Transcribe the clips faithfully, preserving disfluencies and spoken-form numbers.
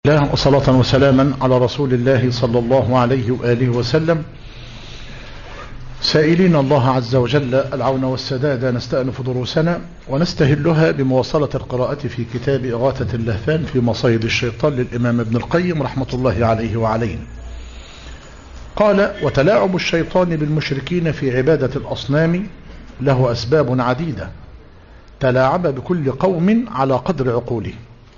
الله وصلاة وسلاما على رسول الله صلى الله عليه وآله وسلم. سائلين الله عز وجل العون والسداد نستأنف دروسنا ونستهلها بمواصلة القراءة في كتاب إغاثة اللهفان في مصايد الشيطان للإمام ابن القيم رحمة الله عليه وعلينا. قال: وتلاعب الشيطان بالمشركين في عبادة الأصنام له أسباب عديدة تلاعب بكل قوم على قدر عقوله،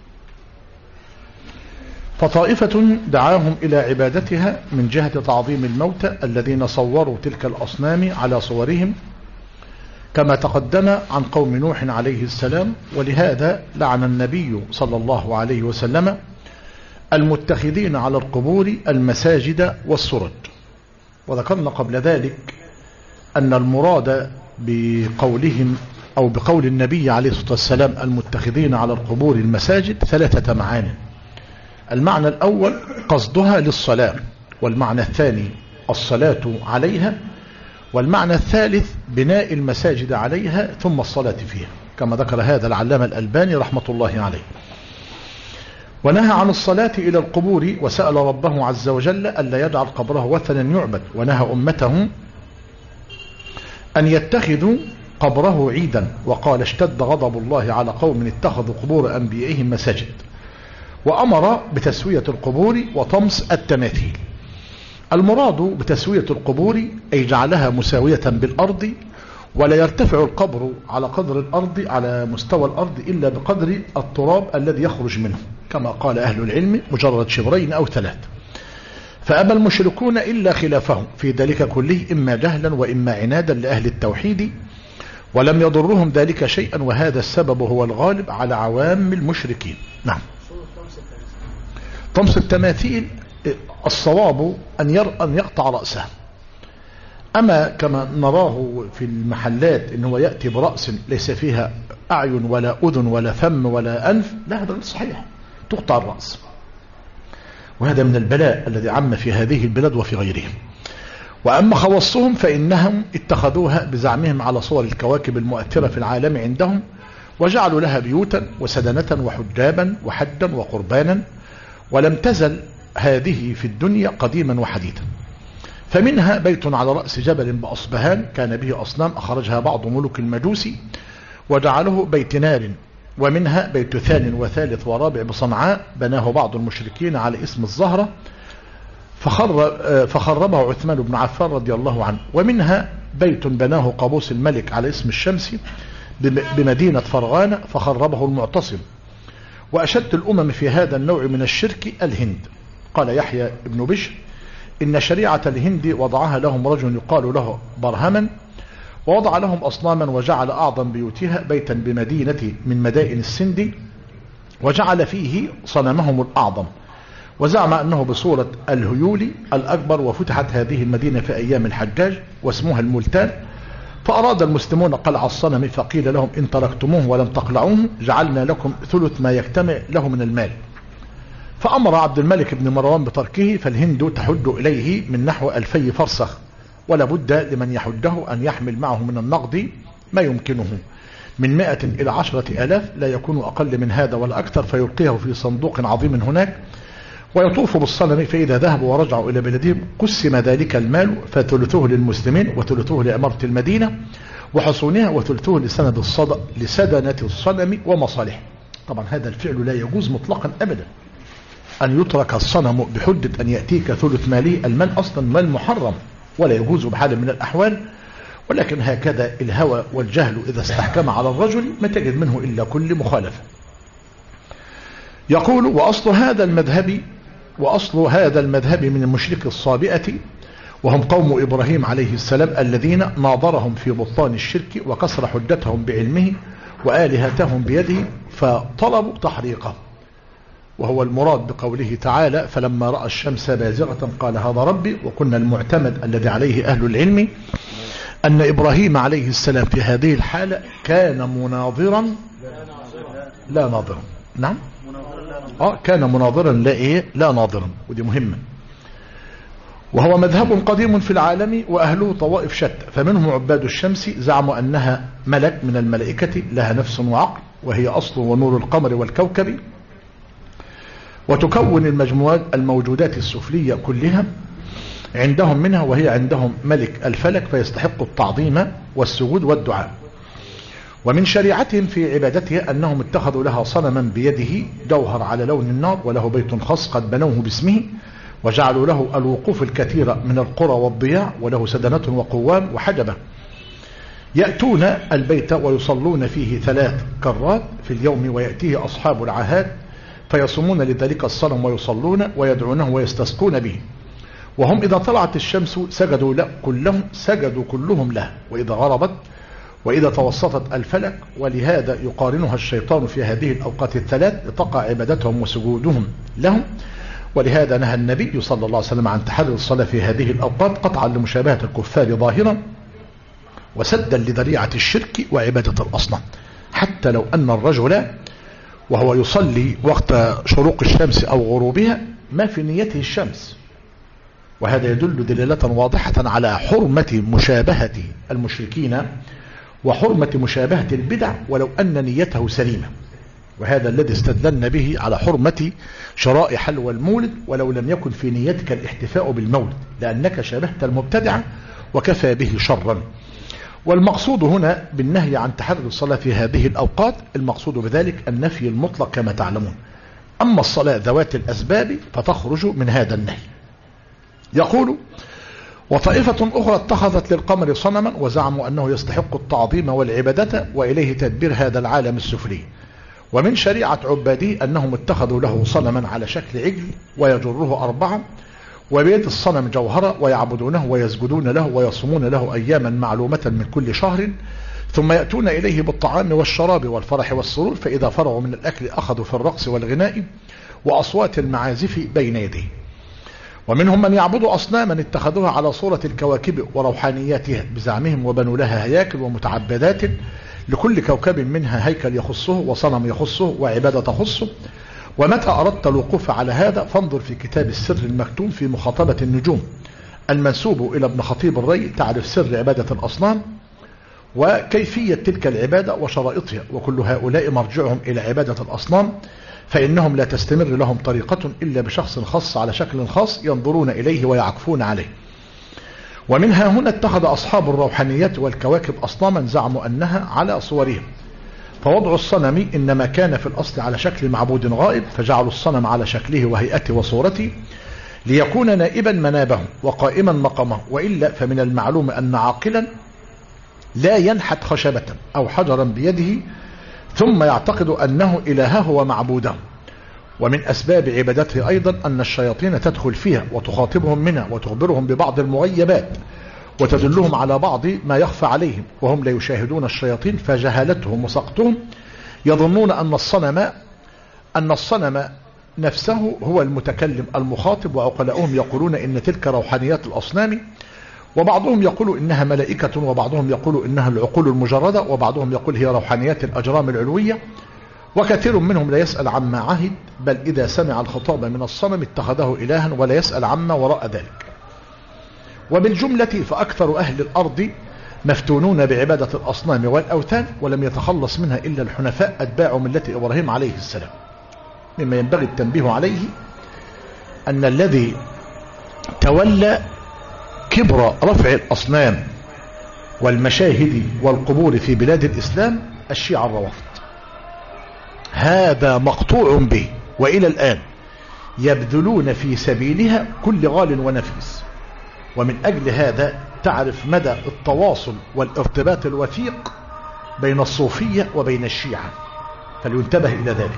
فطائفة دعاهم إلى عبادتها من جهة تعظيم الموتى الذين صوروا تلك الأصنام على صورهم، كما تقدم عن قوم نوح عليه السلام. ولهذا لعن النبي صلى الله عليه وسلم المتخذين على القبور المساجد والسرج. وذكرنا قبل ذلك أن المراد بقولهم أو بقول النبي عليه الصلاة والسلام المتخذين على القبور المساجد ثلاثة معاني. المعنى الأول قصدها للصلاة، والمعنى الثاني الصلاة عليها، والمعنى الثالث بناء المساجد عليها ثم الصلاة فيها، كما ذكر هذا العلامة الألباني رحمة الله عليه. ونهى عن الصلاة إلى القبور وسأل ربه عز وجل ألا يجعل قبره وثنا يعبد، ونهى أمته أن يتخذوا قبره عيدا، وقال: اشتد غضب الله على قوم اتخذوا قبور أنبيائهم مساجد. وأمر بتسوية القبور وطمس التماثيل. المراد بتسوية القبور أي جعلها مساوية بالأرض، ولا يرتفع القبر على قدر الأرض على مستوى الأرض إلا بقدر التراب الذي يخرج منه، كما قال أهل العلم مجرد شبرين أو ثلاث. فأبى المشركون إلا خلافهم في ذلك كله، إما جهلا وإما عنادا لأهل التوحيد، ولم يضرهم ذلك شيئا، وهذا السبب هو الغالب على عوام المشركين. نعم. طمس التماثيل الصواب أن, ير... أن يقطع رأسه، أما كما نراه في المحلات أنه يأتي برأس ليس فيها أعين ولا أذن ولا فم ولا أنف، لا، هذا غير صحيح، تقطع الرأس. وهذا من البلاء الذي عم في هذه البلاد وفي غيرهم. وأما خواصهم فإنهم اتخذوها بزعمهم على صور الكواكب المؤثرة في العالم عندهم، وجعلوا لها بيوتا وسدنة وحجابا وحجا وقربانا، ولم تزل هذه في الدنيا قديما وحديثا. فمنها بيت على رأس جبل بأصبهان كان به أصنام أخرجها بعض ملوك المجوس وجعله بيت نار. ومنها بيت ثان وثالث ورابع بصنعاء بناه بعض المشركين على اسم الزهرة فخربه عثمان بن عفان رضي الله عنه. ومنها بيت بناه قابوس الملك على اسم الشمس بمدينة فرغانة فخربه المعتصم. وأشد الأمم في هذا النوع من الشرك الهند. قال يحيى بن بشر: إن شريعة الهند وضعها لهم رجل يقال له برهما، ووضع لهم أصناما وجعل أعظم بيوتها بيتا بمدينة من مدائن السند، وجعل فيه صنمهم الأعظم، وزعم أنه بصورة الهيول الأكبر. وفتحت هذه المدينة في أيام الحجاج واسمها الملتان، فأراد المسلمون قلع الصنم، فقيل لهم: إن تركتموه ولم تقلعوه جعلنا لكم ثلث ما يجتمع له من المال. فأمر عبد الملك بن مروان بتركه، فالهند تحج إليه من نحو ألفي فرسخ، ولا بد لمن يحجه أن يحمل معه من النقد ما يمكنه من مائة إلى عشرة آلاف، لا يكون أقل من هذا ولا أكثر، فيلقيه في صندوق عظيم هناك ويطوف بالصنم. فإذا ذهبوا ورجعوا إلى بلدهم قسم ذلك المال، فثلثوه للمسلمين وثلثوه لأمارة المدينة وحصونها وثلثوه لسند الصد... لسدنة الصنم ومصالحه. طبعا هذا الفعل لا يجوز مطلقا أبدا، أن يترك الصنم بحجة أن يأتيك ثلث ماله. المال أصلا مال محرم ولا يجوز بحال من الأحوال، ولكن هكذا الهوى والجهل إذا استحكم على الرجل ما تجد منه إلا كل مخالفة. يقول: وأصل هذا المذهب وأصل هذا المذهب من المشرك الصابئة، وهم قوم إبراهيم عليه السلام الذين ناظرهم في بطلان الشرك وكسر حجتهم بعلمه وآلهتهم بيده، فطلبوا تحريقه. وهو المراد بقوله تعالى: فلما رأى الشمس بازغة قال هذا ربي. وكنا المعتمد الذي عليه أهل العلم أن إبراهيم عليه السلام في هذه الحالة كان مناظرا لا ناظرا. نعم، آه كان مناظرا لا إيه لا ناظرا، ودي مهمة. وهو مذهب قديم في العالم وأهله طوائف شتى، فمنهم عباد الشمس زعموا أنها ملك من الملائكة لها نفس وعقل، وهي أصل ونور القمر والكوكب. وتكون المجموعات الموجودات السفلية كلها عندهم منها، وهي عندهم ملك الفلك، فيستحق التعظيم والسجود والدعاء. ومن شريعتهم في عبادتها أنهم اتخذوا لها صنما بيده جوهر على لون النار، وله بيت خاص قد بنوه باسمه، وجعلوا له الوقوف الكثيرة من القرى والضياع، وله سدنة وقوام وحجبة. يأتون البيت ويصلون فيه ثلاث كرات في اليوم، ويأتيه أصحاب العهاد فيصومون لذلك الصنم ويصلون ويدعونه ويستسقون به. وهم إذا طلعت الشمس سجدوا له كلهم سجدوا كلهم له، وإذا غربت وإذا توسطت الفلك. ولهذا يقارنها الشيطان في هذه الأوقات الثلاث لتقع عبادتهم وسجودهم لهم. ولهذا نهى النبي صلى الله عليه وسلم عن تحري الصلاة في هذه الأوقات قطعا لمشابهة الكفار ظاهرا، وسدا لذريعة الشرك وعبادة الأصنام، حتى لو أن الرجل وهو يصلي وقت شروق الشمس أو غروبها ما في نيته الشمس. وهذا يدل دلالة واضحة على حرمة مشابهة المشركين وحرمة مشابهة البدع ولو أن نيته سليمة. وهذا الذي استدللنا به على حرمة شراء حلوى المولد ولو لم يكن في نيتك الاحتفاء بالمولد، لأنك شابهت المبتدعة وكفى به شرا. والمقصود هنا بالنهي عن تحري الصلاة في هذه الأوقات، المقصود بذلك النفي المطلق كما تعلمون. أما الصلاة ذوات الأسباب فتخرج من هذا النهي. يقول: وطائفة أخرى اتخذت للقمر صنما وزعموا أنه يستحق التعظيم والعبادة وإليه تدبير هذا العالم السفلي. ومن شريعة عباده أنهم اتخذوا له صنما على شكل عجل ويجره أربعة، وبيد الصنم جوهرة، ويعبدونه ويسجدون له ويصومون له أياما معلومة من كل شهر، ثم يأتون إليه بالطعام والشراب والفرح والسرور، فإذا فرغوا من الأكل أخذوا في الرقص والغناء وأصوات المعازف بين يديه. ومنهم من يعبد أصناما اتخذوها على صورة الكواكب وروحانياتها بزعمهم، وبنوا لها هياكل ومتعبدات، لكل كوكب منها هيكل يخصه وصنم يخصه وعبادة تخصه. ومتى أردت الوقوف على هذا فانظر في كتاب السر المكتوم في مخاطبة النجوم المنسوب إلى ابن خطيب الري، تعرف سر عبادة الأصنام وكيفية تلك العبادة وشرائطها. وكل هؤلاء مرجعهم إلى عبادة الأصنام، فإنهم لا تستمر لهم طريقة إلا بشخص خاص على شكل خاص ينظرون إليه ويعكفون عليه. ومنها هنا اتخذ أصحاب الروحانيات والكواكب أصناما زعموا أنها على صورهم، فوضع الصنم إنما كان في الأصل على شكل معبود غائب، فجعلوا الصنم على شكله وهيئته وصورته ليكون نائبا منابهم وقائما مقامه. وإلا فمن المعلوم أن عاقلا لا ينحت خشبة أو حجرا بيده ثم يعتقد أنه إلهه ومعبوده. ومن أسباب عبادته أيضا أن الشياطين تدخل فيها وتخاطبهم منها وتخبرهم ببعض المغيبات وتدلهم على بعض ما يخفى عليهم، وهم لا يشاهدون الشياطين، فجهالتهم وسقطهم يظنون أن الصنم أن الصنم نفسه هو المتكلم المخاطب، وعقلاؤهم يقولون إن تلك روحانيات الأصنام، وبعضهم يقول إنها ملائكة، وبعضهم يقول إنها العقول المجردة، وبعضهم يقول هي روحانيات الأجرام العلوية. وكثير منهم لا يسأل عما عهد، بل إذا سمع الخطاب من الصنم اتخذه إلها ولا يسأل عما وراء ذلك. وبالجملة فأكثر أهل الأرض مفتونون بعبادة الأصنام والأوثان، ولم يتخلص منها إلا الحنفاء أتباع ملة إبراهيم عليه السلام. مما ينبغي التنبيه عليه أن الذي تولى كبر رفع الأصنام والمشاهد والقبور في بلاد الإسلام الشيعة الروافض، هذا مقطوع به، وإلى الآن يبذلون في سبيلها كل غال ونفيس. ومن أجل هذا تعرف مدى التواصل والارتباط الوثيق بين الصوفية وبين الشيعة، فلينتبه إلى ذلك.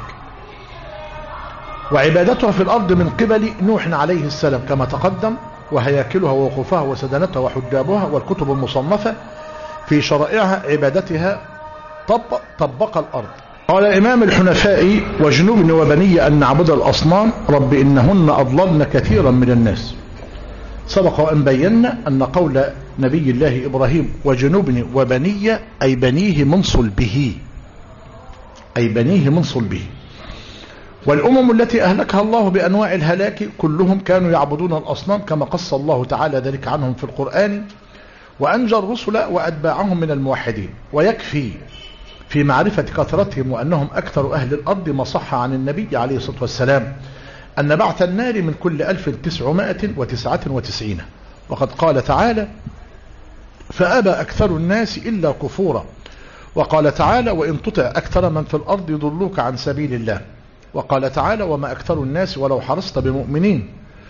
وعبادتها في الأرض من قبل نوح عليه السلام كما تقدم، وهياكلها ووقوفها وسدنتها وحجابها والكتب المصنفة في شرائعها عبادتها طبق, طبق الأرض. قال الإمام الحنفائي: وجنوبني وبني أن نعبد الأصنام رب إنهن أضللن كثيرا من الناس. سبق وأن بينا أن قول نبي الله إبراهيم وجنوبني وبني أي بنيه من صلبه، أي بنيه من صلبه. والأمم التي أهلكها الله بأنواع الهلاك كلهم كانوا يعبدون الأصنام، كما قص الله تعالى ذلك عنهم في القرآن، وأنجى الرسل وأتباعهم من الموحدين. ويكفي في معرفة كثرتهم وأنهم أكثر أهل الأرض ما صح عن النبي عليه الصلاة والسلام أن بعث النار من كل ألف تسعمائة وتسعة وتسعين، وقد قال تعالى فأبى أكثر الناس إلا كفورا، وقال تعالى وإن تطع أكثر من في الأرض يضلوك عن سبيل الله، وقال تعالى وما أكثر الناس ولو حرصت بمؤمنين،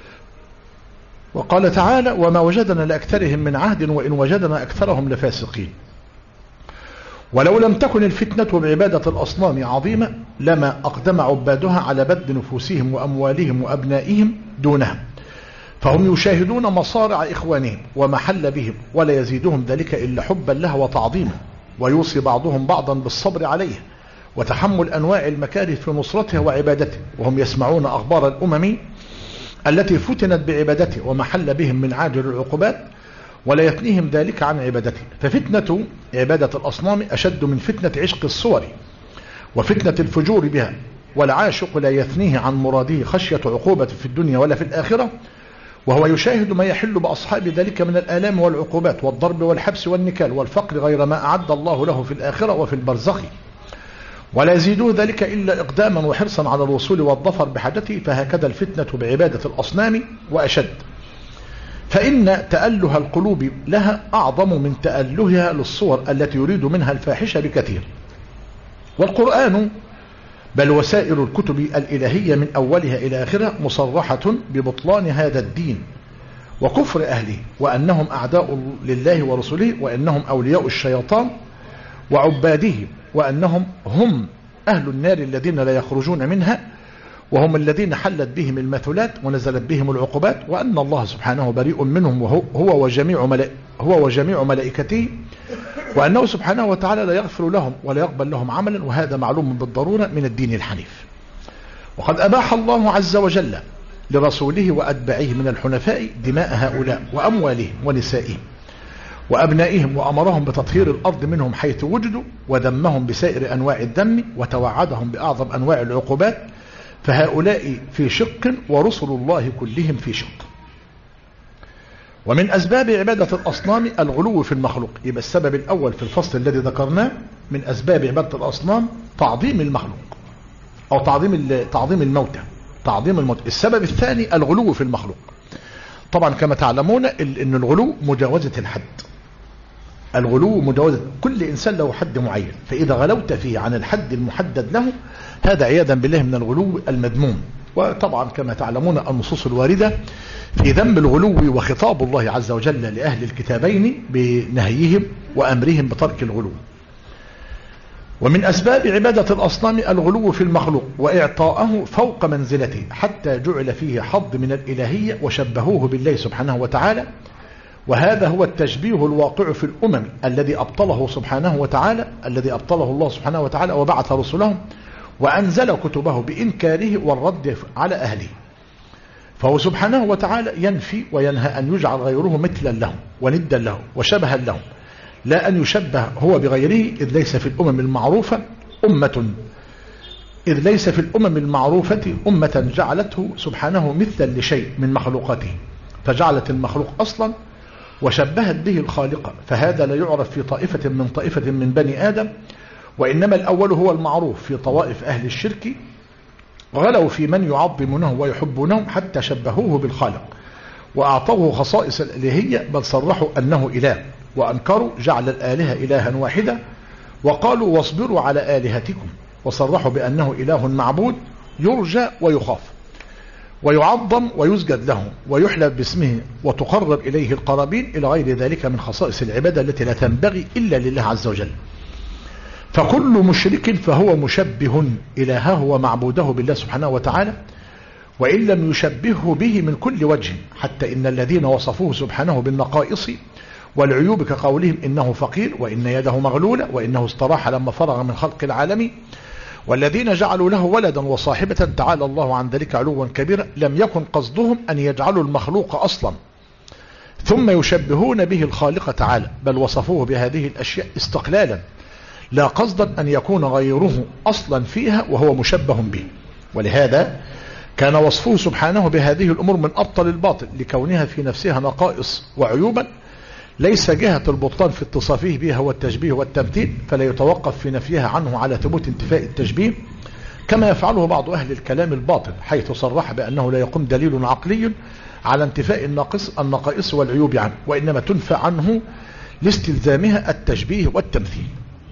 وقال تعالى وما وجدنا لأكثرهم من عهد وإن وجدنا أكثرهم لفاسقين. ولو لم تكن الفتنة بعبادة الأصنام عظيمة لما أقدم عبادها على بذل نفوسهم وأموالهم وأبنائهم دونها، فهم يشاهدون مصارع إخوانهم ومحل بهم، ولا يزيدهم ذلك إلا حبا لها وتعظيما، ويوصي بعضهم بعضا بالصبر عليه وتحمل أنواع المكاره في نصرتها وعبادته، وهم يسمعون أخبار الأمم التي فتنت بعبادته ومحل بهم من عاجل العقوبات، ولا يثنيهم ذلك عن عبادته. ففتنة عبادة الأصنام أشد من فتنة عشق الصور وفتنة الفجور بها، والعاشق لا يثنيه عن مراده خشية عقوبة في الدنيا ولا في الآخرة، وهو يشاهد ما يحل بأصحاب ذلك من الآلام والعقوبات والضرب والحبس والنكال والفقر غير ما أعد الله له في الآخرة وفي البرزخ، ولا يزيدوا ذلك إلا إقداما وحرصا على الوصول والظفر بحاجته. فهكذا الفتنة بعبادة الأصنام وأشد، فإن تأله القلوب لها أعظم من تألهها للصور التي يريد منها الفاحشة بكثير. والقرآن بل وسائر الكتب الإلهية من أولها إلى آخرها مصرحة ببطلان هذا الدين وكفر أهله، وأنهم أعداء لله ورسوله، وأنهم أولياء الشيطان وعباده، وأنهم هم أهل النار الذين لا يخرجون منها، وهم الذين حلت بهم المثلات ونزلت بهم العقوبات، وأن الله سبحانه بريء منهم وهو هو وجميع ملائكته هو وجميع ملائكته، وأنه سبحانه وتعالى لا يغفر لهم ولا يقبل لهم عملا، وهذا معلوم بالضرورة من الدين الحنيف. وقد أباح الله عز وجل لرسوله وأتباعه من الحنفاء دماء هؤلاء وأموالهم ونسائهم وأبنائهم، وأمرهم بتطهير الأرض منهم حيث وجدوا، وذمهم بسائر أنواع الذم، وتوعدهم بأعظم أنواع العقوبات. فهؤلاء في شق ورسل الله كلهم في شق. ومن أسباب عبادة الأصنام الغلو في المخلوق. يبقى السبب الأول في الفصل الذي ذكرناه من أسباب عبادة الأصنام تعظيم المخلوق أو تعظيم تعظيم الموتى تعظيم الموتى. السبب الثاني الغلو في المخلوق. طبعا كما تعلمون أن الغلو مجاوزة الحد. الغلو مجاوزة، كل إنسان له حد معين، فإذا غلوت فيه عن الحد المحدد له هذا عياذا بالله من الغلو المذموم. وطبعا كما تعلمون النصوص الواردة في ذم الغلو وخطاب الله عز وجل لأهل الكتابين بنهيهم وأمرهم بترك الغلو. ومن أسباب عبادة الأصنام الغلو في المخلوق وإعطاءه فوق منزلته، حتى جعل فيه حظ من الإلهية وشبهوه بالله سبحانه وتعالى. وهذا هو التشبيه الواقع في الأمم الذي أبطله سبحانه وتعالى الذي أبطله الله سبحانه وتعالى وبعث رسلهم وأنزل كتبه بإنكاره والرد على أهله. فهو سبحانه وتعالى ينفي وينهى أن يجعل غيره مثلا له وندا له وشبها له، لا أن يشبه هو بغيره، إذ ليس في الأمم المعروفة أمة إذ ليس في الأمم المعروفة أمة جعلته سبحانه مثلا لشيء من مخلوقاته، فجعلت المخلوق أصلا وشبهت به الخالق. فهذا لا يعرف في طائفة من طائفة من بني آدم، وإنما الأول هو المعروف في طوائف أهل الشرك، غلوا في من يعظمونه ويحبونه حتى شبهوه بالخالق وأعطوه خصائص الإلهية، بل صرحوا أنه إله، وأنكروا جعل الآلهة إلها واحدة، وقالوا واصبروا على آلهتكم، وصرحوا بأنه إله معبود يرجى ويخاف ويعظم ويسجد له ويحلف باسمه وتقرب إليه القرابين، إلى غير ذلك من خصائص العبادة التي لا تنبغي إلا لله عز وجل. فكل مشرك فهو مشبه إلهه ومعبوده بالله سبحانه وتعالى، وإن لم يشبهه به من كل وجه، حتى إن الذين وصفوه سبحانه بالنقائص والعيوب كقولهم إنه فقير وإن يده مغلولة وإنه استراح لما فرغ من خلق العالم، والذين جعلوا له ولدا وصاحبة تعالى الله عن ذلك علوا كبيرا، لم يكن قصدهم أن يجعلوا المخلوق أصلا ثم يشبهون به الخالق تعالى، بل وصفوه بهذه الأشياء استقلالا، لا قصدا أن يكون غيره أصلا فيها وهو مشبه به. ولهذا كان وصفه سبحانه بهذه الأمور من أبطل الباطل، لكونها في نفسها نقائص وعيوبا، ليس جهة البطلان في اتصافه بها والتشبيه والتمثيل، فلا يتوقف في نفيها عنه على ثبوت انتفاء التشبيه، كما يفعله بعض أهل الكلام الباطل، حيث صرح بأنه لا يقوم دليل عقلي على انتفاء الناقص النقائص والعيوب عنه، وإنما تنفى عنه لاستلزامها التشبيه والتمثيل.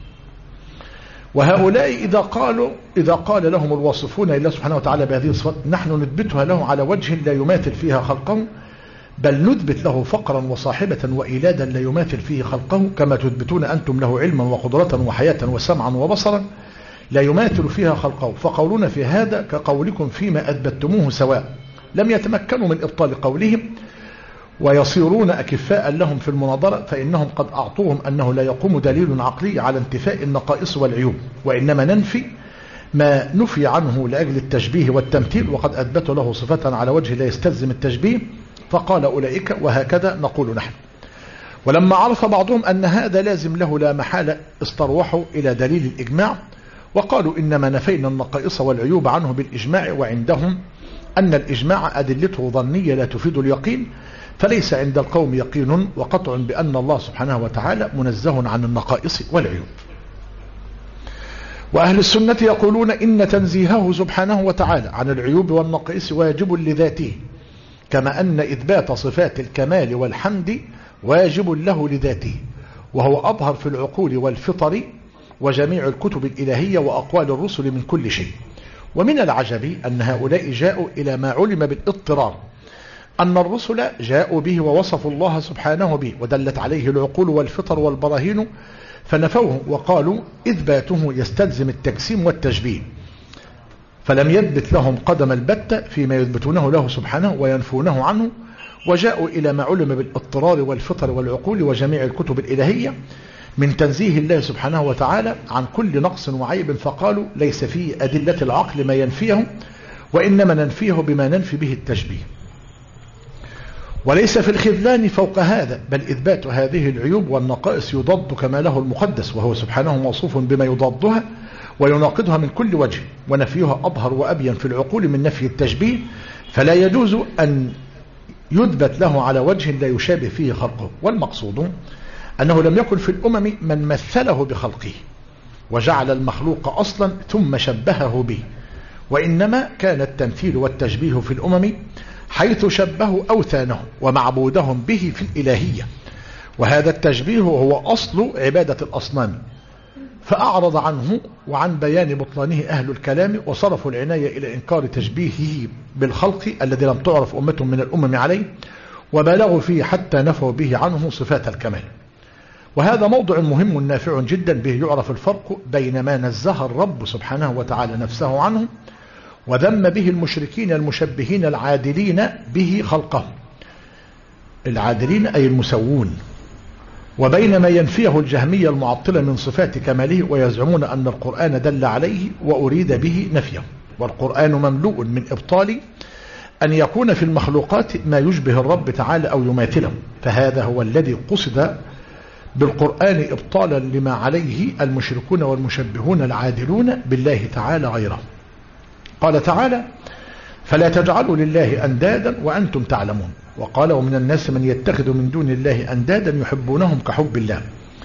وهؤلاء إذا قالوا إذا قال لهم الواصفون لله سبحانه وتعالى بهذه الصفات نحن نثبتها له على وجه لا يماثل فيها خلقه، بل نثبت له فقرا وصاحبة وإيلادا لا يماثل فيه خلقه، كما تثبتون أنتم له علما وقدرة وحياة وسمعا وبصرا لا يماثل فيها خلقه، فقولنا في هذا كقولكم فيما أثبتموه سواء. لم يتمكنوا من إبطال قولهم ويصيرون أكفاء لهم في المناظرة، فإنهم قد أعطوهم أنه لا يقوم دليل عقلي على انتفاء النقائص والعيوب، وإنما ننفي ما نفي عنه لأجل التشبيه والتمثيل، وقد أثبتوا له صفة على وجه لا يستلزم التشبيه، فقال أولئك وهكذا نقول نحن. ولما عرف بعضهم أن هذا لازم له لا محالة استروحوا إلى دليل الإجماع، وقالوا إنما نفينا النقائص والعيوب عنه بالإجماع، وعندهم أن الإجماع أدلته ظنية لا تفيد اليقين، فليس عند القوم يقين وقطع بأن الله سبحانه وتعالى منزه عن النقائص والعيوب. وأهل السنة يقولون إن تنزيهه سبحانه وتعالى عن العيوب والنقائص واجب لذاته، كما أن إثبات صفات الكمال والحمد واجب له لذاته، وهو أظهر في العقول والفطر وجميع الكتب الإلهية وأقوال الرسل من كل شيء. ومن العجب أن هؤلاء جاءوا إلى ما علم بالاضطرار أن الرسل جاءوا به ووصفوا الله سبحانه به، ودلت عليه العقول والفطر والبراهين، فنفوه وقالوا إثباته يستلزم التجسيم والتشبيه، فلم يثبت لهم قدم البتة فيما يثبتونه له سبحانه وينفونه عنه، وجاءوا إلى ما علم بالاضطرار والفطر والعقول وجميع الكتب الإلهية من تنزيه الله سبحانه وتعالى عن كل نقص وعيب، فقالوا ليس في أدلة العقل ما ينفيه، وإنما ننفيه بما ننفي به التشبيه. وليس في الخذلان فوق هذا، بل إثبات هذه العيوب والنقائص يضاد كماله المقدس، وهو سبحانه موصوف بما يضادها ويناقضها من كل وجه، ونفيها أظهر وأبين في العقول من نفي التشبيه، فلا يجوز أن يثبت له على وجه لا يشابه فيه خلقه. والمقصود أنه لم يكن في الأمم من مثله بخلقه وجعل المخلوق أصلا ثم شبهه به، وإنما كان التمثيل والتشبيه في الأمم حيث شبهوا أوثانهم ومعبودهم به في الإلهية، وهذا التشبيه هو أصل عبادة الأصنام، فأعرض عنه وعن بيان بطلانه أهل الكلام، وصرفوا العناية إلى إنكار تشبيهه بالخلق الذي لم تعرف أمة من الأمم عليه، وبالغوا فيه حتى نفوا به عنه صفات الكمال. وهذا موضع مهم نافع جدا، به يعرف الفرق بين ما نزه الرب سبحانه وتعالى نفسه عنه وذم به المشركين المشبهين العادلين به خلقه، العادلين أي المسوون، وبين ما ينفيه الجهمية المعطلة من صفات كماله ويزعمون أن القرآن دل عليه وأريد به نفيه. والقرآن مملوء من إبطال أن يكون في المخلوقات ما يشبه الرب تعالى أو يماثله، فهذا هو الذي قصد بالقرآن إبطالا لما عليه المشركون والمشبهون العادلون بالله تعالى غيره. قال تعالى: فلا تجعلوا لله أندادا وأنتم تعلمون. وقال: ومن الناس من يتخذ من دون الله أندادا يحبونهم كحب الله.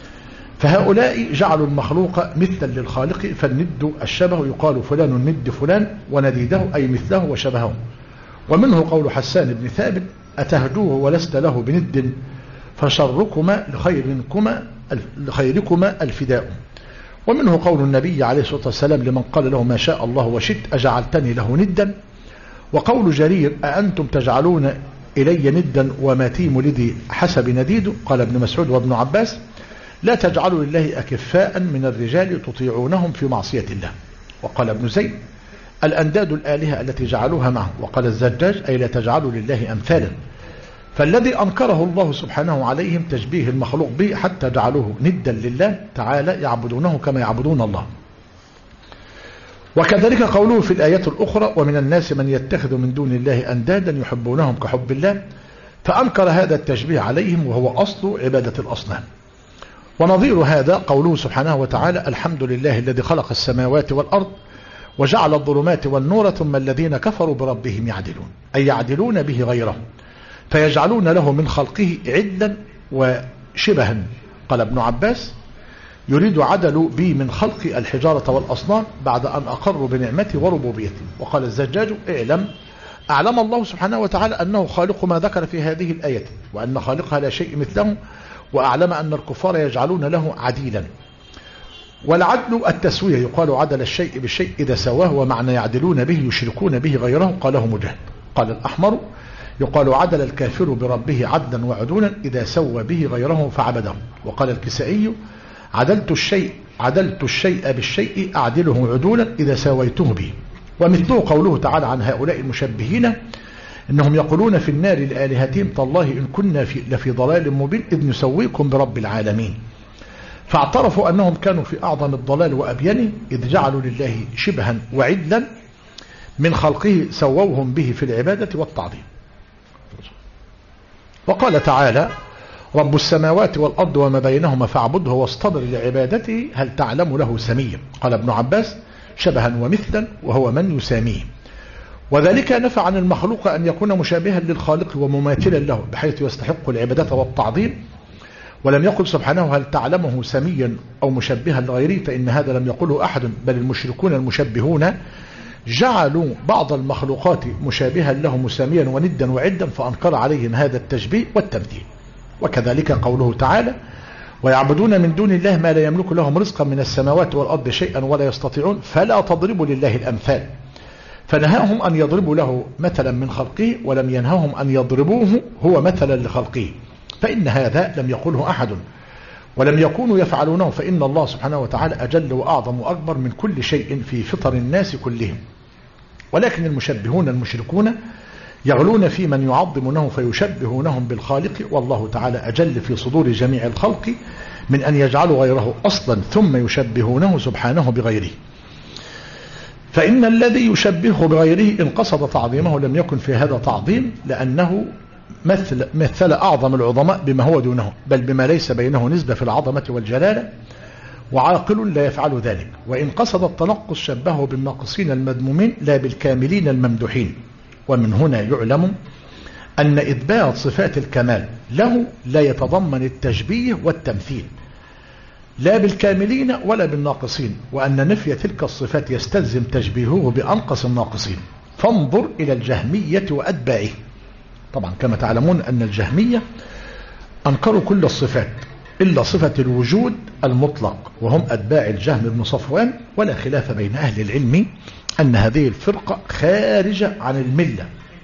فهؤلاء جعلوا المخلوق مثلا للخالق، فالند الشبه يقال فلان ند فلان، ونديده أي مثله وشبهه. ومنه قول حسان بن ثابت: أتهجوه ولست له بند، فشركما لخيركما لخيركما الفداء. ومنه قول النبي عليه الصلاة والسلام لمن قال له: ما شاء الله وشئت أجعلتني له ندا. وقول جرير: أأنتم تجعلون إلي ندا وما تيم لدي حسب نديد. قال ابن مسعود وابن عباس: لا تجعلوا لله أكفاء من الرجال تطيعونهم في معصية الله. وقال ابن زيد: الأنداد الآلهة التي جعلوها معه. وقال الزجاج: أي لا تجعلوا لله أمثالا. فالذي أنكره الله سبحانه عليهم تشبيه المخلوق به حتى جعلوه ندا لله تعالى، يعبدونه كما يعبدون الله. وكذلك قوله في الآيات الأخرى: ومن الناس من يتخذ من دون الله أندادا يحبونهم كحب الله، فأنكر هذا التشبيه عليهم وهو أصل عبادة الأصنام. ونظير هذا قوله سبحانه وتعالى: الحمد لله الذي خلق السماوات والأرض وجعل الظلمات والنور ثم الذين كفروا بربهم يعدلون، أي يعدلون به غيره، فيجعلون له من خلقه عدلا وشبها. قال ابن عباس: يريد عدل بي من خلق الحجارة والأصنام بعد أن أقروا بنعمتي وربوبيتي. وقال الزجاج: اعلم أعلم الله سبحانه وتعالى أنه خالق ما ذكر في هذه الآية، وأن خالقها لا شيء مثله، وأعلم أن الكفار يجعلون له عديلا. والعدل التسوية، يقال عدل الشيء بالشيء إذا سواه، ومعنى يعدلون به يشركون به غيره، قاله مجاهد. قال الأحمر: يقال عدل الكافر بربه عدلا وعدولا إذا سوى به غيره فعبده. وقال الكسائي: عدلت الشيء عدلت الشيء بالشيء أعدله عدولا إذا سويته به. ومثله قوله تعالى عن هؤلاء المشبهين: إنهم يقولون في النار لآلهتهم تالله إن كنا في لفي ضلال مبين إذ نسويكم برب العالمين. فاعترفوا أنهم كانوا في أعظم الضلال وأبينه، إذ جعلوا لله شبها وعدلا من خلقه سووهم به في العبادة والتعظيم. وقال تعالى: رب السماوات والأرض وما بينهما فاعبده واصطبر لعبادته هل تعلم له سميا. قال ابن عباس: شبها ومثلا، وهو من يساميه. وذلك نفى عن المخلوق أن يكون مشابها للخالق ومماثلا له بحيث يستحق العبادة والتعظيم، ولم يقل سبحانه هل تعلمه سميا أو مشبها لغيره، فإن هذا لم يقله أحد، بل المشركون المشبهون جعلوا بعض المخلوقات مشابها له مساميا وندا وعدا، فأنكر عليهم هذا التشبيه والتمثيل. وكذلك قوله تعالى: ويعبدون من دون الله ما لا يملك لهم رزقا من السماوات والأرض شيئا ولا يستطيعون فلا تضربوا لله الأمثال. فنهاهم أن يضربوا له مثلا من خلقه، ولم ينهاهم أن يضربوه هو مثلا لخلقه، فإن هذا لم يقوله أحد ولم يكونوا يفعلونه، فإن الله سبحانه وتعالى أجل وأعظم وأكبر من كل شيء في فطر الناس كلهم. ولكن المشبهون المشركون يغلون في من يعظمونه فيشبهونهم بالخالق، والله تعالى أجل في صدور جميع الخلق من أن يجعلوا غيره أصلا ثم يشبهونه سبحانه بغيره. فإن الذي يشبهه بغيره إن قصد تعظيمه لم يكن في هذا تعظيم، لأنه مثل, مثل أعظم العظماء بما هو دونه، بل بما ليس بينه نسبة في العظمة والجلالة، وعاقل لا يفعل ذلك. وإن قصد التنقص شبهه بالناقصين المذمومين لا بالكاملين الممدوحين. ومن هنا يعلم أن إثبات صفات الكمال له لا يتضمن التشبيه والتمثيل، لا بالكاملين ولا بالناقصين، وأن نفي تلك الصفات يستلزم تشبيهه بأنقص الناقصين. فانظر إلى الجهمية وأتباعه. طبعا كما تعلمون أن الجهمية أنكروا كل الصفات إلا صفة الوجود المطلق، وهم أتباع الجهم بن صفوان. ولا خلاف بين أهل العلم أن هذه الفرقة خارجة عن الملة،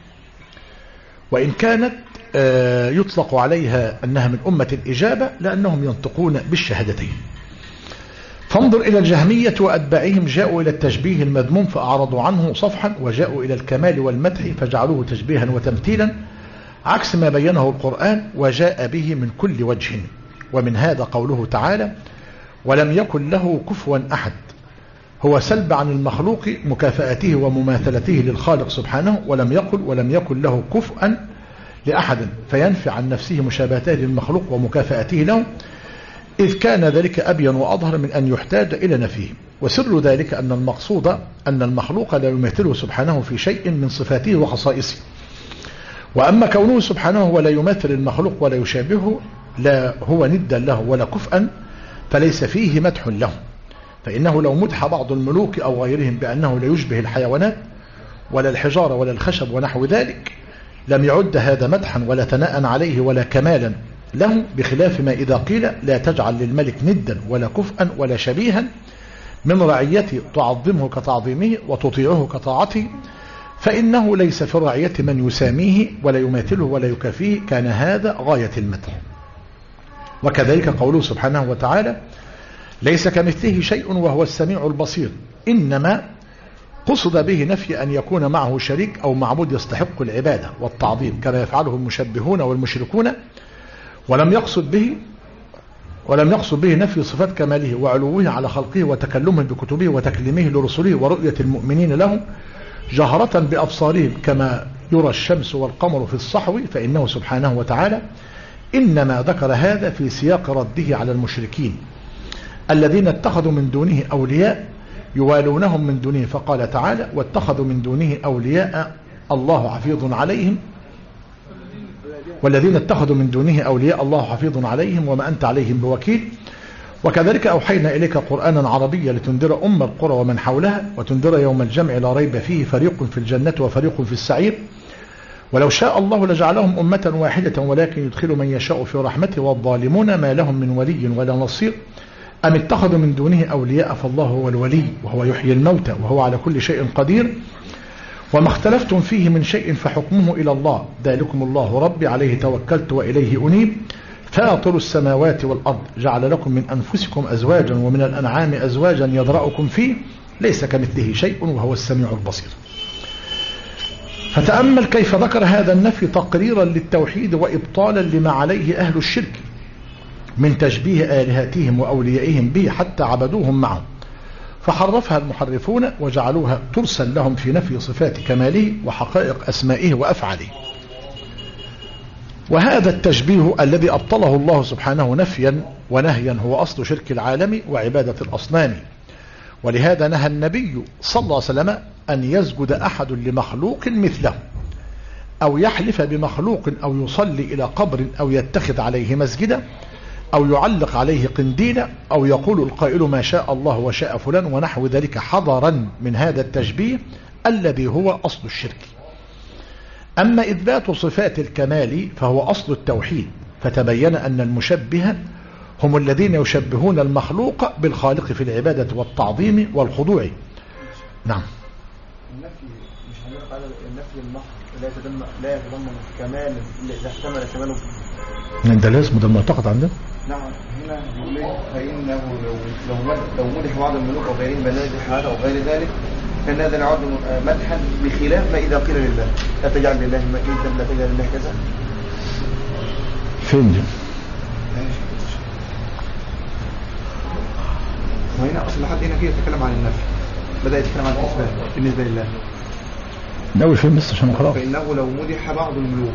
وإن كانت يطلق عليها أنها من أمة الإجابة لأنهم ينطقون بالشهادتين. فانظر إلى الجهمية وأتباعهم، جاءوا إلى التشبيه المذموم فأعرضوا عنه صفحا، وجاءوا إلى الكمال والمدح فجعلوه تشبيها وتمثيلا، عكس ما بينه القرآن وجاء به من كل وجه. ومن هذا قوله تعالى: ولم يكن له كفوا أحد، هو سلب عن المخلوق مكافأته ومماثلته للخالق سبحانه، ولم يقل ولم يكن له كفءا لأحد، فينفي عن نفسه مشابهته للمخلوق ومكافأته له، إذ كان ذلك أبين وأظهر من أن يحتاج إلى نفيه. وسر ذلك أن المقصود أن المخلوق لا يمثله سبحانه في شيء من صفاته وخصائصه. وأما كونه سبحانه ولا يمثل المخلوق ولا يشابهه، لا هو ندا له ولا كفءا، فليس فيه مدح له. فإنه لو مدح بعض الملوك أو غيرهم بأنه لا يشبه الحيوانات ولا الحجارة ولا الخشب ونحو ذلك، لم يعد هذا مدحا ولا ثناء عليه ولا كمالا له، بخلاف ما إذا قيل لا تجعل للملك ندا ولا كفءا ولا شبيها من رعيته تعظمه كتعظيمه وتطيعه كطاعته، فإنه ليس في الرعية من يساميه ولا يماثله ولا يكافيه، كان هذا غاية المدح. وكذلك قوله سبحانه وتعالى: ليس كمثله شيء وهو السميع البصير، إنما قصد به نفي أن يكون معه شريك أو معبود يستحق العبادة والتعظيم كما يفعله المشبهون والمشركون، ولم يقصد به ولم يقصد به نفي صفات كماله وعلوه على خلقه وتكلمه بكتبه وتكليمه لرسله ورؤية المؤمنين لهم جهرة بأبصارهم كما يرى الشمس والقمر في الصحو، فإنه سبحانه وتعالى إنما ذكر هذا في سياق رده على المشركين الذين اتخذوا من دونه أولياء يوالونهم من دونه، فقال تعالى: واتخذوا من دونه أولياء الله حفيظ عليهم والذين اتخذوا من دونه أولياء الله حفيظ عليهم وما أنت عليهم بوكيل. وكذلك أوحينا إليك قرآنا عربيا لتنذر أم القرى ومن حولها وتنذر يوم الجمع لا ريب فيه فريق في الجنة وفريق في السعير ولو شاء الله لجعلهم أمة واحدة ولكن يدخل من يشاء في رحمته والظالمون ما لهم من ولي ولا نصير أم اتخذوا من دونه أولياء فالله هو الولي وهو يحيي الموتى وهو على كل شيء قدير وما اختلفتم فيه من شيء فحكمه إلى الله ذلكم الله ربي عليه توكلت وإليه أنيب فاطر السماوات والأرض جعل لكم من أنفسكم أزواجا ومن الأنعام أزواجا يذرأكم فيه ليس كمثله شيء وهو السميع البصير. فتأمل كيف ذكر هذا النفي تقريرا للتوحيد وإبطالا لما عليه أهل الشرك من تشبيه آلهتهم وأوليائهم به حتى عبدوهم معه فحرفها المحرفون وجعلوها ترسل لهم في نفي صفات كماله وحقائق أسمائه وأفعاله. وهذا التشبيه الذي أبطله الله سبحانه نفيا ونهيا هو أصل شرك العالم وعبادة الأصنام. ولهذا نهى النبي صلى الله عليه وسلم أن يسجد أحد لمخلوق مثله أو يحلف بمخلوق أو يصلي إلى قبر أو يتخذ عليه مسجدا أو يعلق عليه قنديلا أو يقول القائل ما شاء الله وشاء فلان ونحو ذلك حذرا من هذا التشبيه الذي هو أصل الشرك. أما إثبات صفات الكمال فهو أصل التوحيد فتبين أن المشبه هم الذين يشبهون المخلوق بالخالق في العبادة والتعظيم والخضوع. نعم. النفي مش هنقول على النفي المحض لا يتضمن لا يتضمن كمال إذا احتمل كماله. ده لازم ده المعتقد عندنا. نعم هنا بيقول ايه فإنه لو لو لو مدح بعض الملوك أو غيرهم بنادح هذا أو غير ذلك كان هذا يعد مدحا بخلاف ما إذا قيل لله لا تجعل لله مكيدا لا تجعل لله كذا. فين دي؟ وهنا أصل لحد هنا كده يتكلم عن النفي بدأ يتكلم عن الإثبات بالنسبة لله. ناوي فين بس عشان خلاص. فإنه لو مدح بعض الملوك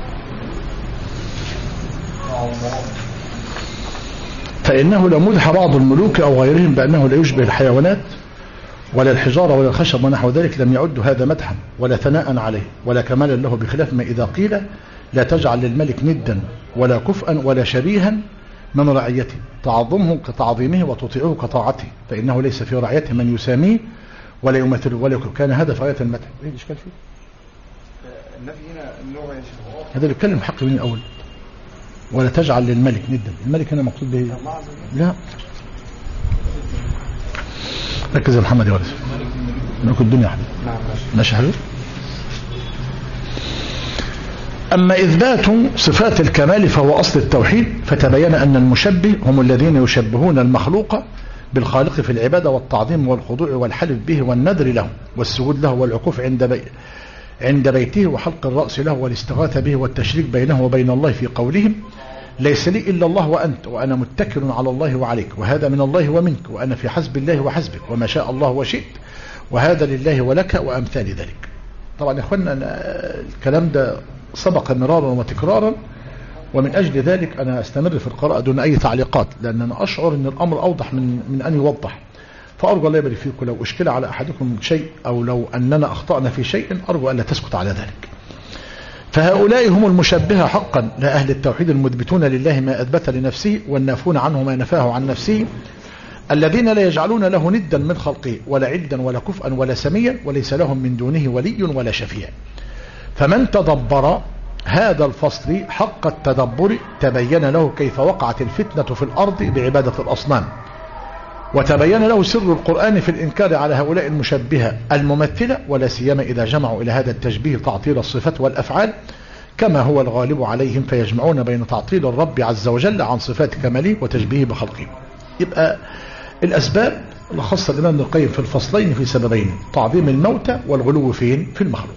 فإنه لو مدح بعض الملوك أو غيرهم بأنه لا يشبه الحيوانات ولا الحجارة ولا الخشب ونحو ذلك لم يعد هذا مدحا ولا ثناء عليه ولا كمالا له بخلاف ما إذا قيل لا تجعل للملك ندا ولا كفءا ولا شبيها من رعيته تعظمه كتعظيمه وتطيعه كطاعته فإنه ليس في رعيته من يساميه ولا يمثله ولا كان هذا في غاية المدح. ايه الاشكال فيه؟ النفي هنا اللغة يا شيخ هذا بيتكلم حق من الأول ولا تجعل للملك ندا. الملك هنا مقصود به لا ركز يا محمد يا ولد ملك الدنيا يا حبيبي. نعم ماشي حبيبي. أما إثبات صفات الكمال فهو أصل التوحيد فتبين أن المشبه هم الذين يشبهون المخلوق بالخالق في العبادة والتعظيم والخضوع والحلف به والنذر له والسجود له والعكوف عند بي عند بيته وحلق الرأس له والاستغاثة به والتشريك بينه وبين الله في قولهم ليس لي إلا الله وأنت وأنا متكل على الله وعليك وهذا من الله ومنك وأنا في حسب الله وحسبك وما شاء الله وشئت وهذا لله ولك وأمثال ذلك. طبعا يا أخوانا الكلام ده سبق مرارا وتكرارا ومن أجل ذلك أنا أستمر في القراءة دون أي تعليقات لأن أنا أشعر أن الأمر أوضح من, من أن يوضح. فأرجو الله يبارك فيكم لو أشكل على أحدكم شيء أو لو أننا أخطأنا في شيء أرجو أن لا تسكت على ذلك. فهؤلاء هم المشبهة حقا لأهل التوحيد المثبتون لله ما أثبت لنفسه والنافون عنه ما نفاه عن نفسه الذين لا يجعلون له ندا من خلقه ولا عدا ولا كفءا ولا سميا وليس لهم من دونه ولي ولا شفيع. فمن تدبر هذا الفصل حق التدبر تبين له كيف وقعت الفتنة في الأرض بعبادة الأصنام وتبين له سر القرآن في الإنكار على هؤلاء المشبهة الممثلة ولا سيما إذا جمعوا إلى هذا التشبيه تعطيل الصفات والأفعال كما هو الغالب عليهم فيجمعون بين تعطيل الرب عز وجل عن صفات كماله وتشبيه بخلقه. يبقى الأسباب لخص الإمام ابن القيم في الفصلين في سببين تعظيم الموتى والغلو فين في المخلوق.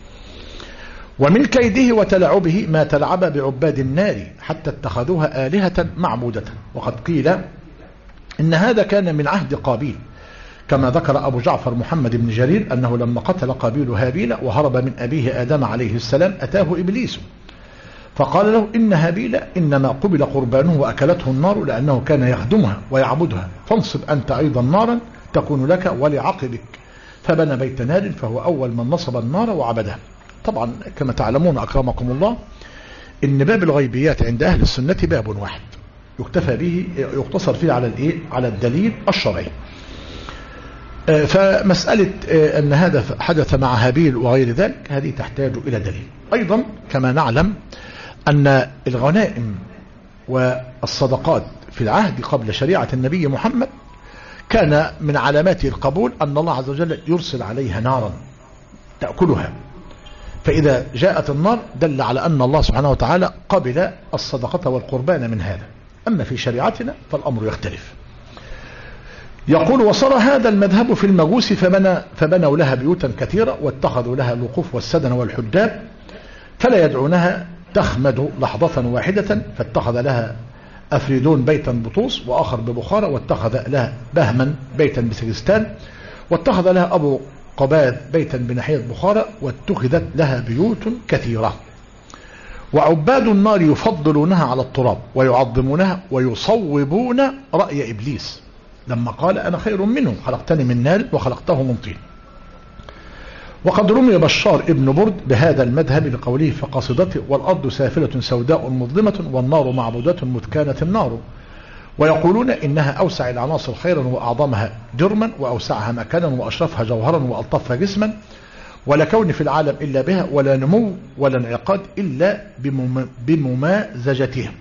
ومن كيده وتلعبه ما تلعب بعباد النار حتى اتخذوها آلهة معبودة وقد قيل إن هذا كان من عهد قابيل كما ذكر أبو جعفر محمد بن جرير أنه لما قتل قابيل هابيل وهرب من أبيه آدم عليه السلام أتاه إبليس فقال له إن هابيل إنما قبل قربانه وأكلته النار لأنه كان يخدمها ويعبدها فانصب أنت أيضا نارا تكون لك ولعقبك فبنى بيت نار فهو أول من نصب النار وعبدها. طبعا كما تعلمون أكرمكم الله إن باب الغيبيات عند أهل السنة باب واحد يكتفى به يقتصر فيه على الايه على الدليل الشرعي. فمسألة أن هذا حدث مع هابيل وغير ذلك هذه تحتاج إلى دليل. أيضا كما نعلم أن الغنائم والصدقات في العهد قبل شريعة النبي محمد كان من علامات القبول أن الله عز وجل يرسل عليها نارا تأكلها، فإذا جاءت النار دل على أن الله سبحانه وتعالى قبل الصدقة والقربان من هذا. أما في شريعتنا فالأمر يختلف. يقول: وصار هذا المذهب في المجوس فبنى فبنوا لها بيوتا كثيرة واتخذوا لها الوقوف والسدن والحجاب فلا يدعونها تخمد لحظة واحدة، فاتخذ لها أفريدون بيتا بطوس وآخر ببخارى، واتخذ لها بهما بيتا بسجستان، واتخذ لها أبو قباذ بيتا بناحية بخارى، واتخذت لها بيوت كثيرة. وعباد النار يفضلونها على التراب ويعظمونها ويصوبون رأي إبليس لما قال: أنا خير منه، خلقتني من نار وخلقته من طين. وقد رمي بشار ابن برد بهذا المذهب بقوله: فقصدته والأرض سافلة سوداء مظلمة والنار معبودة متكانة النار. ويقولون إنها أوسع العناصر خيرا وأعظمها جرما وأوسعها مكانا وأشرفها جوهرا وألطفها جسما، ولا كون في العالم إلا بها، ولا نمو ولا انعقاد إلا بممازجتها.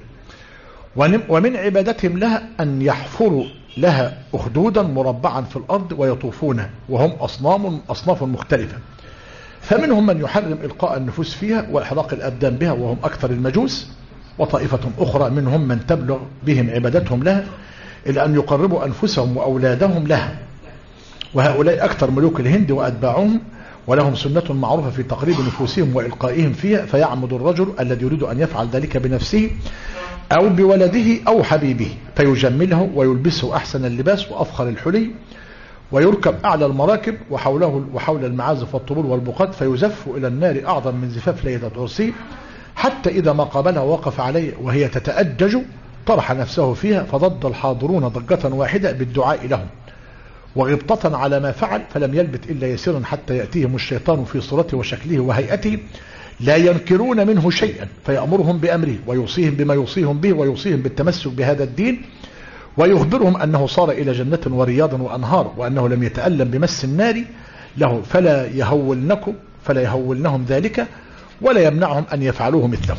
ومن عبادتهم لها أن يحفروا لها أخدودا مربعا في الأرض ويطوفون وهم أصنام أصناف مختلفة، فمنهم من يحرم إلقاء النفوس فيها وإحراق الأبدان بها وهم أكثر المجوس، وطائفة أخرى منهم من تبلغ بهم عبادتهم لها إلى أن يقربوا أنفسهم وأولادهم لها، وهؤلاء أكثر ملوك الهند وأتباعهم، ولهم سنة معروفة في تقريب نفوسهم وإلقائهم فيها، فيعمد الرجل الذي يريد أن يفعل ذلك بنفسه أو بولده أو حبيبه فيجمله ويلبسه أحسن اللباس وأفخر الحلي، ويركب أعلى المراكب وحوله وحول المعازف والطبول والبقات، فيزف إلى النار أعظم من زفاف ليلة عرسه، حتى إذا ما قابلها وقف عليه وهي تتأجج طرح نفسه فيها، فضد الحاضرون ضجة واحدة بالدعاء لهم وغبطة على ما فعل، فلم يلبث إلا يسيرا حتى يأتيهم الشيطان في صورته وشكله وهيئته لا ينكرون منه شيئا، فيأمرهم بأمره ويوصيهم بما يوصيهم به ويوصيهم بالتمسك بهذا الدين، ويخبرهم أنه صار إلى جنة ورياض وأنهار، وأنه لم يتألم بمس النار له، فلا يهولنكم فلا يهولنهم ذلك ولا يمنعهم أن يفعلوه مثله.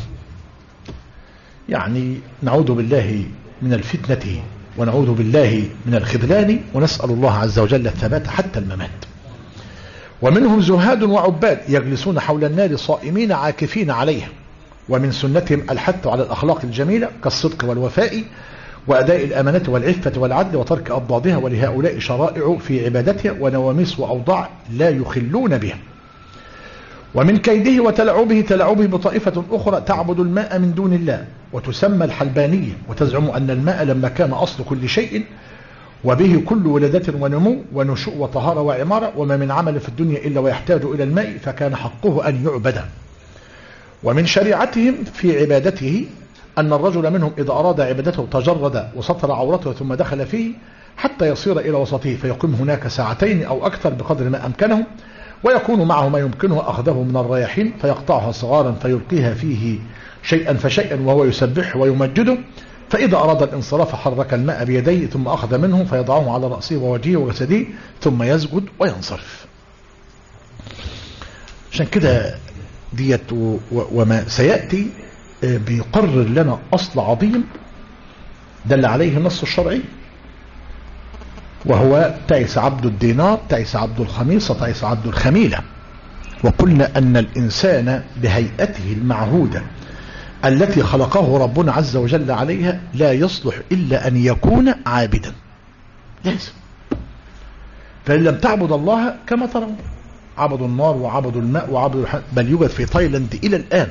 يعني نعوذ بالله من الفتنة ونعوذ بالله من الخذلان، ونسأل الله عز وجل الثبات حتى الممات. ومنهم زهاد وعباد يجلسون حول النار صائمين عاكفين عليها، ومن سنتهم الحث على الأخلاق الجميلة كالصدق والوفاء وأداء الأمانة والعفة والعدل وترك أضدادها، ولهؤلاء شرائع في عبادتها ونواميس وأوضاع لا يخلون بها. ومن كيده وتلعبه تلعبه بطائفة أخرى تعبد الماء من دون الله وتسمى الحلبانية، وتزعم أن الماء لما كان أصل كل شيء وبه كل ولادة ونمو ونشوء وطهارة وعمارة، وما من عمل في الدنيا إلا ويحتاج إلى الماء، فكان حقه أن يعبد. ومن شريعتهم في عبادته أن الرجل منهم إذا أراد عبادته تجرد وسطر عورته ثم دخل فيه حتى يصير إلى وسطه، فيقيم هناك ساعتين أو أكثر بقدر ما أمكنه، ويكون معه ما يمكنه أخذه من الرياحين فيقطعها صغارا فيلقيها فيه شيئا فشيئا وهو يسبح ويمجده، فإذا أراد الانصراف حرك الماء بيديه ثم أخذ منه فيضعه على رأسه ووجهه وجسده ثم يسجد وينصرف. عشان كده ديت وما سيأتي بيقرر لنا أصل عظيم دل عليه النص الشرعي، وهو تعس عبد الدينار، تعس عبد الخميصة، تعس عبد الخميلة. وقلنا أن الإنسان بهيئته المعهودة التي خلقه ربنا عز وجل عليها لا يصلح إلا أن يكون عابدا، لازم. فإن لم تعبد الله كما ترون عبدوا النار وعبدوا الماء وعبدوا، بل يوجد في تايلاند إلى الآن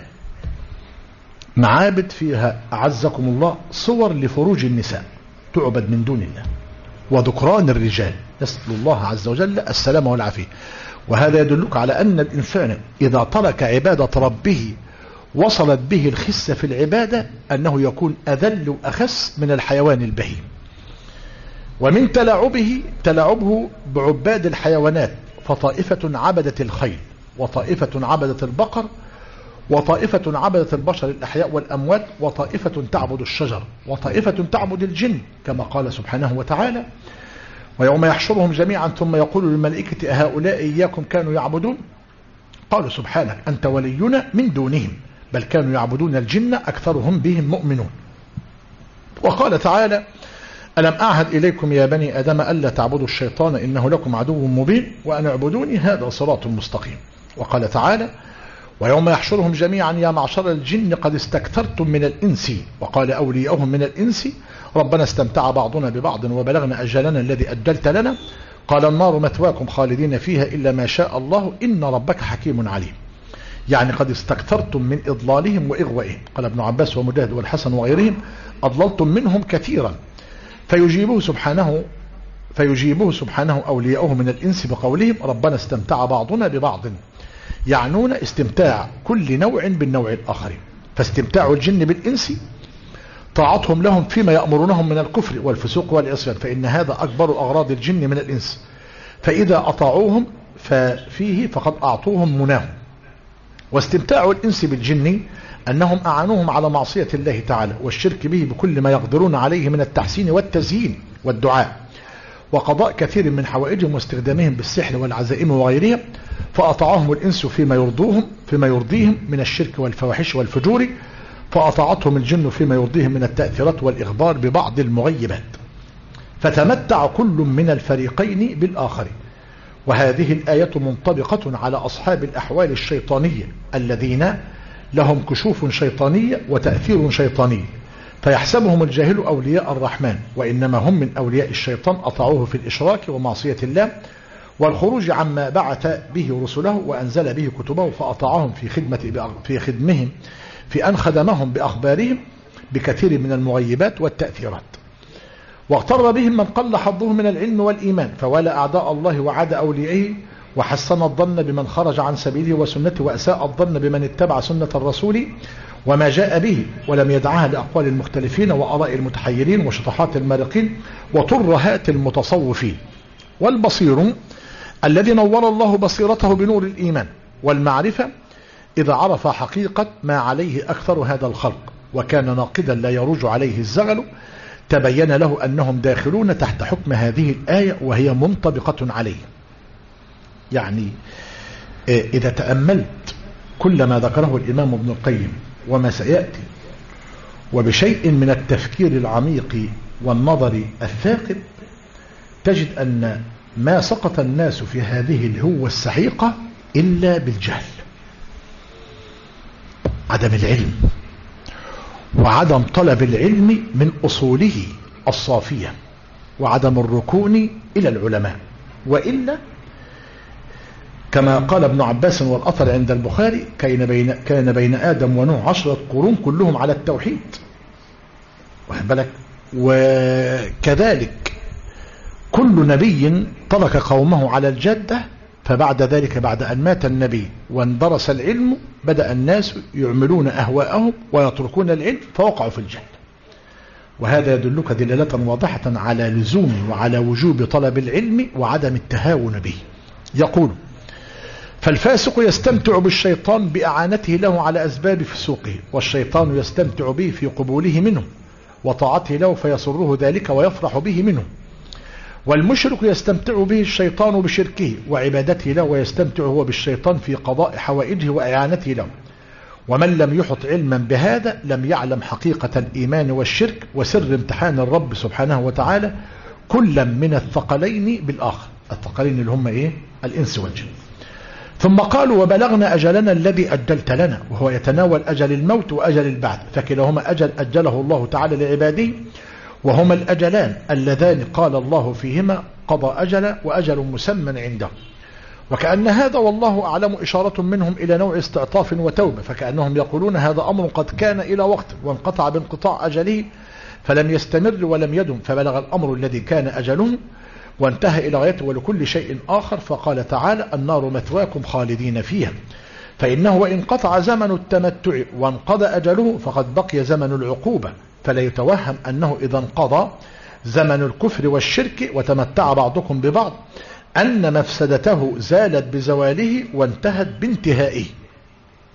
معابد فيها أعزكم الله صور لفروج النساء تعبد من دون الله وذكران الرجال، نسأل الله عز وجل السلامة والعافية. وهذا يدلك على أن الإنسان إذا ترك عبادة ربه وصلت به الخسة في العبادة أنه يكون أذل وأخس من الحيوان البهيم. ومن تلاعبه تلاعبه بعباد الحيوانات، فطائفة عبدت الخيل وطائفة عبدت البقر وطائفة عبدت البشر الأحياء والأموات، وطائفة تعبد الشجر، وطائفة تعبد الجن، كما قال سبحانه وتعالى: ويوم يحشرهم جميعا ثم يقول للملائكة أهؤلاء إياكم كانوا يعبدون؟ قالوا سبحانك أنت ولينا من دونهم بل كانوا يعبدون الجن أكثرهم بهم مؤمنون. وقال تعالى: ألم أعهد إليكم يا بني آدم ألا تعبدوا الشيطان إنه لكم عدو مبين وأن اعبدوني هذا صراط مستقيم. وقال تعالى: ويوم يحشرهم جميعا يا معشر الجن قد استكثرتم من الإنس. وقال أولياؤهم من الإنس: ربنا استمتع بعضنا ببعض وبلغنا أجلنا الذي أجلت لنا قال النار مثواكم خالدين فيها إلا ما شاء الله إن ربك حكيم عليم. يعني قد استكثرتم من إضلالهم وإغوائهم. قال ابن عباس ومجاهد والحسن وغيرهم: أضللتم منهم كثيرا. فيجيبه سبحانه فيجيبه سبحانه أولياؤه من الإنس بقولهم: ربنا استمتع بعضنا ببعض، يعنون استمتاع كل نوع بالنوع الآخر. فاستمتاع الجن بالإنس طاعتهم لهم فيما يأمرونهم من الكفر والفسوق والعصيان، فإن هذا أكبر أغراض الجن من الإنس، فإذا أطاعوهم ففيه فقد أعطوهم مناهم. واستمتاع الإنس بالجن أنهم أعانوهم على معصية الله تعالى والشرك به بكل ما يقدرون عليه من التحسين والتزيين والدعاء وقضاء كثير من حوائجهم واستخدامهم بالسحر والعزائم وغيرها، فأطاعهم الإنس فيما يرضوهم فيما يرضيهم من الشرك والفواحش والفجور، فأطاعتهم الجن فيما يرضيهم من التأثيرات والإخبار ببعض المغيبات، فتمتع كل من الفريقين بالآخر. وهذه الآية منطبقة على أصحاب الأحوال الشيطانية الذين لهم كشوف شيطانية وتأثير شيطاني، فيحسبهم الجاهل أولياء الرحمن وإنما هم من أولياء الشيطان أطاعوه في الإشراك ومعصية الله والخروج عما بعث به رسله وأنزل به كتبه، فأطاعهم في خدمة في خدمهم في أن خدمهم بأخبارهم بكثير من المغيبات والتأثيرات. واغتر بهم من قل حظه من العلم والإيمان، فوالى أعداء الله وعاد أوليائه، وحسن الظن بمن خرج عن سبيله وسنته، وأساء الظن بمن اتبع سنة الرسول وما جاء به، ولم يدعها لأقوال المختلفين وآراء المتحيرين وشطحات المارقين وترهات المتصوفين. والبصير الذي نور الله بصيرته بنور الإيمان والمعرفة إذا عرف حقيقة ما عليه أكثر هذا الخلق وكان ناقدا لا يروج عليه الزغل، تبين له أنهم داخلون تحت حكم هذه الآية وهي منطبقة عليه. يعني إذا تأملت كل ما ذكره الإمام ابن القيم وما سيأتي وبشيء من التفكير العميق والنظر الثاقب، تجد أن ما سقط الناس في هذه الهوة السحيقة إلا بالجهل، عدم العلم وعدم طلب العلم من أصوله الصافية وعدم الركون إلى العلماء. وإلا كما قال ابن عباس والأثر عند البخاري: كان بين, كان بين آدم ونوح عشرة قرون كلهم على التوحيد، واخد بالك؟ وكذلك كل نبي ترك قومه على الجادة، فبعد ذلك بعد أن مات النبي واندرس العلم بدأ الناس يعملون أهواءهم ويتركون العلم فوقعوا في الجهل. وهذا يدلك دلالة واضحة على لزوم وعلى وجوب طلب العلم وعدم التهاون به. يقول: فالفاسق يستمتع بالشيطان بإعانته له على أسباب فسوقه، والشيطان يستمتع به في قبوله منه وطاعته له فيسره ذلك ويفرح به منه. والمشرك يستمتع به الشيطان بشركه وعبادته له، ويستمتع هو بالشيطان في قضاء حوائجه وإعانته له. ومن لم يحط علما بهذا لم يعلم حقيقة الإيمان والشرك وسر امتحان الرب سبحانه وتعالى كلا من الثقلين بالآخر. الثقلين اللي هم إيه؟ الإنس والجن. ثم قالوا: وبلغنا أجلنا الذي أجلت لنا، وهو يتناول أجل الموت وأجل البعث، فكلاهما أجل أجله الله تعالى لعباده، وهما الأجلان اللذان قال الله فيهما قضى أجل وأجل مسمى عنده. وكأن هذا والله أعلم إشارة منهم إلى نوع استعطاف وتوبة، فكأنهم يقولون هذا أمر قد كان إلى وقت وانقطع بانقطاع أجله فلم يستمر ولم يدم، فبلغ الأمر الذي كان أجله وانتهى إلى غايته ولكل شيء آخر. فقال تعالى: النار مثواكم خالدين فيها. فإنه وإن قطع زمن التمتع وانقضى أجله فقد بقي زمن العقوبة، فلا يتوهم أنه إذا انقضى زمن الكفر والشرك وتمتع بعضكم ببعض أن مفسدته زالت بزواله وانتهت بانتهائه.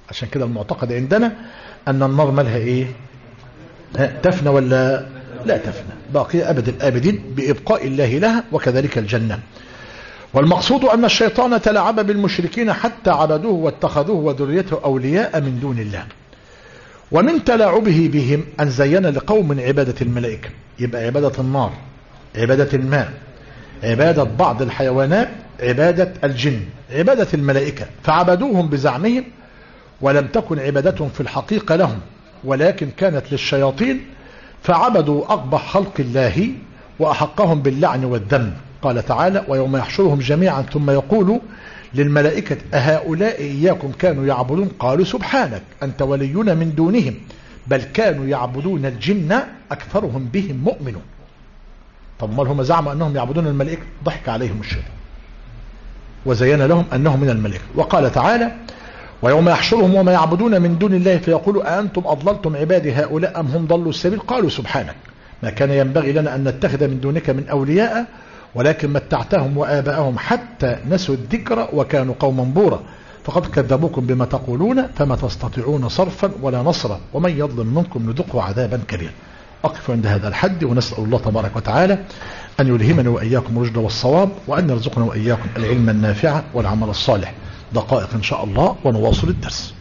عشان كده المعتقد عندنا أن النار مالها إيه؟ تفنى ولا لا تفنى، باقية أبد الآبدين بإبقاء الله لها، وكذلك الجنة. والمقصود أن الشيطان تلاعب بالمشركين حتى عبدوه واتخذوه وذريته أولياء من دون الله. ومن تلاعبه بهم أن زين لقوم عبادة الملائكة، يبقى عبادة النار، عبادة الماء، عبادة بعض الحيوانات، عبادة الجن، عبادة الملائكة، فعبدوهم بزعمهم، ولم تكن عبادتهم في الحقيقة لهم، ولكن كانت للشياطين، فعبدوا أقبح خلق الله وأحقهم باللعن والذم. قال تعالى: ويوم يحشرهم جميعا ثم يقول للملائكة أهؤلاء إياكم كانوا يعبدون قالوا سبحانك أنت ولينا من دونهم بل كانوا يعبدون الجن أكثرهم بهم مؤمنون. طب ما هم زعموا أنهم يعبدون الملائكة، ضحك عليهم الشيطان وزين لهم أنهم من الملائكة. وقال تعالى: ويوم يحشرهم وما يعبدون من دون الله فيقولوا أأنتم أضللتم عبادي هؤلاء أم هم ضلوا السبيل قالوا سبحانك ما كان ينبغي لنا أن نتخذ من دونك من أولياء ولكن متعتهم وآباءهم حتى نسوا الذكر وكانوا قوما بورا فقد كذبوكم بما تقولون فما تستطيعون صرفا ولا نصرا ومن يظلم منكم نذقه عذابا كبيرا. أقف عند هذا الحد ونسأل الله تبارك وتعالى أن يلهمنا وإياكم الرشد والصواب وأن يرزقنا وإياكم العلم النافع والعمل الصالح. دقائق إن شاء الله ونواصل الدرس.